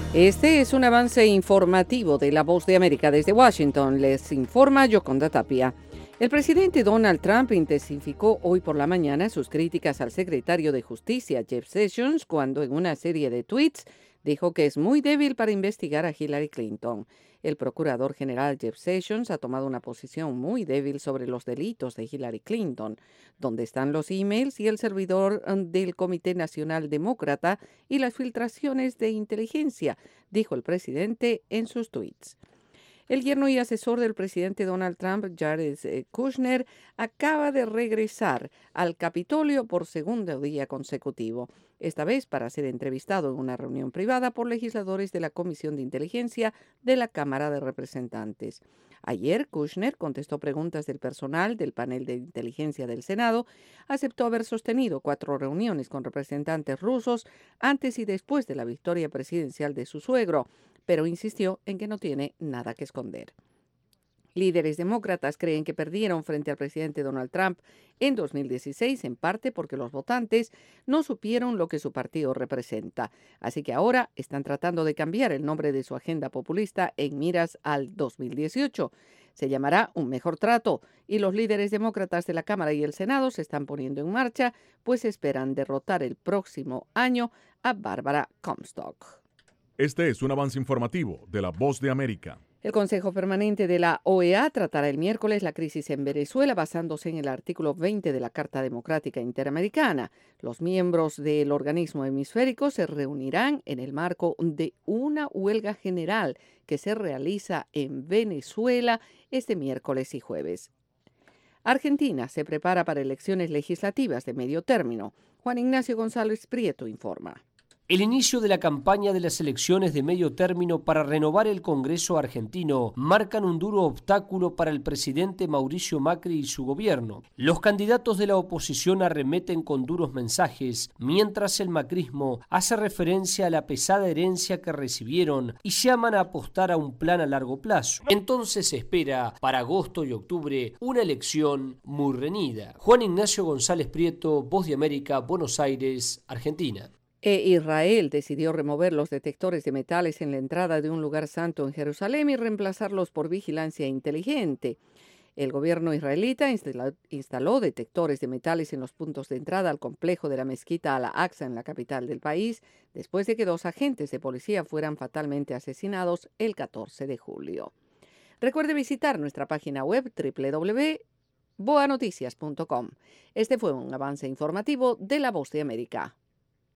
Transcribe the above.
Este es un avance informativo de La Voz de América desde Washington. Les informa Yoconda Tapia. El presidente Donald Trump intensificó hoy por la mañana sus críticas al secretario de Justicia, Jeff Sessions, cuando en una serie de tweets dijo que es muy débil para investigar a Hillary Clinton. El procurador general Jeff Sessions ha tomado una posición muy débil sobre los delitos de Hillary Clinton, donde están los emails y el servidor del Comité Nacional Demócrata y las filtraciones de inteligencia, dijo el presidente en sus tweets. El yerno y asesor del presidente Donald Trump, Jared Kushner, acaba de regresar al Capitolio por segundo día consecutivo, esta vez para ser entrevistado en una reunión privada por legisladores de la Comisión de Inteligencia de la Cámara de Representantes. Ayer, Kushner contestó preguntas del personal del panel de inteligencia del Senado, aceptó haber sostenido 4 reuniones con representantes rusos antes y después de la victoria presidencial de su suegro, pero insistió en que no tiene nada que esconder. Líderes demócratas creen que perdieron frente al presidente Donald Trump en 2016, en parte porque los votantes no supieron lo que su partido representa. Así que ahora están tratando de cambiar el nombre de su agenda populista en miras al 2018. Se llamará Un Mejor Trato y los líderes demócratas de la Cámara y el Senado se están poniendo en marcha, pues esperan derrotar el próximo año a Barbara Comstock. Este es un avance informativo de La Voz de América. El Consejo Permanente de la OEA tratará el miércoles la crisis en Venezuela basándose en el artículo 20 de la Carta Democrática Interamericana. Los miembros del organismo hemisférico se reunirán en el marco de una huelga general que se realiza en Venezuela este miércoles y jueves. Argentina se prepara para elecciones legislativas de medio término. Juan Ignacio González Prieto informa. El inicio de la campaña de las elecciones de medio término para renovar el Congreso argentino marcan un duro obstáculo para el presidente Mauricio Macri y su gobierno. Los candidatos de la oposición arremeten con duros mensajes, mientras el macrismo hace referencia a la pesada herencia que recibieron y llaman a apostar a un plan a largo plazo. Entonces se espera para agosto y octubre una elección muy reñida. Juan Ignacio González Prieto, Voz de América, Buenos Aires, Argentina. Israel decidió remover los detectores de metales en la entrada de un lugar santo en Jerusalén y reemplazarlos por vigilancia inteligente. El gobierno israelita instaló detectores de metales en los puntos de entrada al complejo de la mezquita Al-Aqsa en la capital del país, después de que 2 agentes de policía fueran fatalmente asesinados el 14 de julio. Recuerde visitar nuestra página web www.boanoticias.com. Este fue un avance informativo de La Voz de América.